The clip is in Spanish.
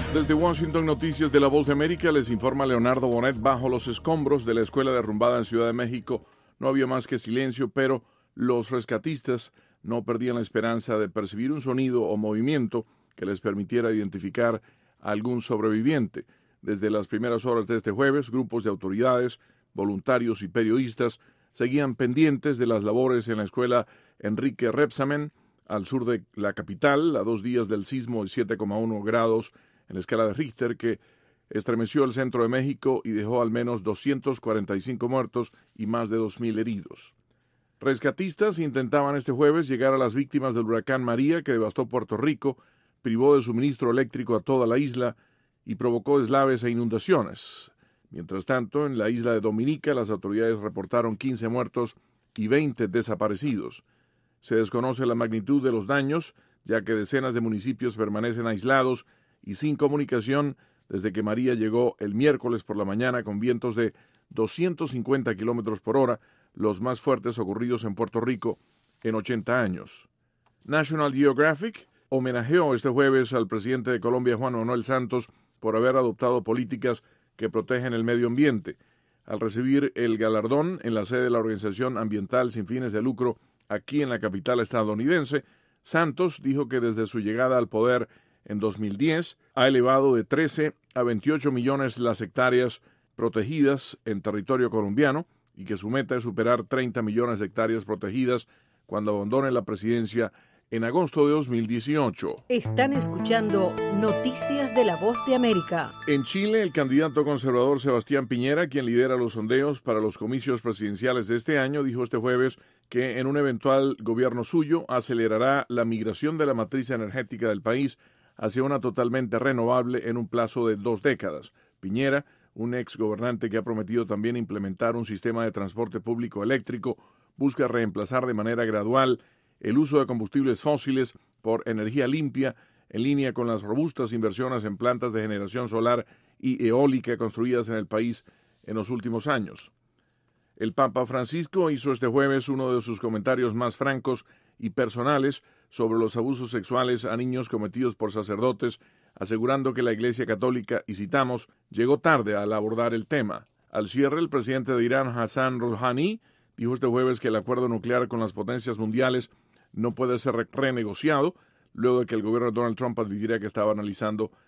Desde Washington, Noticias de La Voz de América, les informa Leonardo Bonet. Bajo los escombros de la escuela derrumbada en Ciudad de México no había más que silencio, pero los rescatistas no perdían la esperanza de percibir un sonido o movimiento que les permitiera identificar a algún sobreviviente. Desde las primeras horas de este jueves, grupos de autoridades, voluntarios y periodistas seguían pendientes de las labores en la escuela Enrique Rebsamen, al sur de la capital, a 2 días del sismo de 7,1 grados en la escala de Richter que estremeció el centro de México y dejó al menos 245 muertos y más de 2,000 heridos. Rescatistas intentaban este jueves llegar a las víctimas del huracán María, que devastó Puerto Rico, privó de suministro eléctrico a toda la isla y provocó deslaves e inundaciones. Mientras tanto, en la isla de Dominica, las autoridades reportaron 15 muertos y 20 desaparecidos. Se desconoce la magnitud de los daños, ya que decenas de municipios permanecen aislados y sin comunicación desde que María llegó el miércoles por la mañana con vientos de 250 kilómetros por hora, los más fuertes ocurridos en Puerto Rico en 80 años. National Geographic homenajeó este jueves al presidente de Colombia, Juan Manuel Santos, por haber adoptado políticas que protegen el medio ambiente. Al recibir el galardón en la sede de la organización ambiental sin fines de lucro aquí en la capital estadounidense, Santos dijo que desde su llegada al poder en 2010 ha elevado de 13 a 28 millones las hectáreas protegidas en territorio colombiano y que su meta es superar 30 millones de hectáreas protegidas cuando abandone la presidencia en agosto de 2018. Están escuchando Noticias de La Voz de América. En Chile, el candidato conservador Sebastián Piñera, quien lidera los sondeos para los comicios presidenciales de este año, dijo este jueves que en un eventual gobierno suyo acelerará la migración de la matriz energética del país hacia una totalmente renovable en un plazo de 2 décadas. Piñera, un ex gobernante que ha prometido también implementar un sistema de transporte público eléctrico, busca reemplazar de manera gradual el uso de combustibles fósiles por energía limpia, en línea con las robustas inversiones en plantas de generación solar y eólica construidas en el país en los últimos años. El Papa Francisco hizo este jueves uno de sus comentarios más francos y personales sobre los abusos sexuales a niños cometidos por sacerdotes, asegurando que la Iglesia Católica, y citamos, llegó tarde al abordar el tema. Al cierre, el presidente de Irán, Hassan Rouhani, dijo este jueves que el acuerdo nuclear con las potencias mundiales no puede ser renegociado, luego de que el gobierno de Donald Trump advirtiera que estaba analizando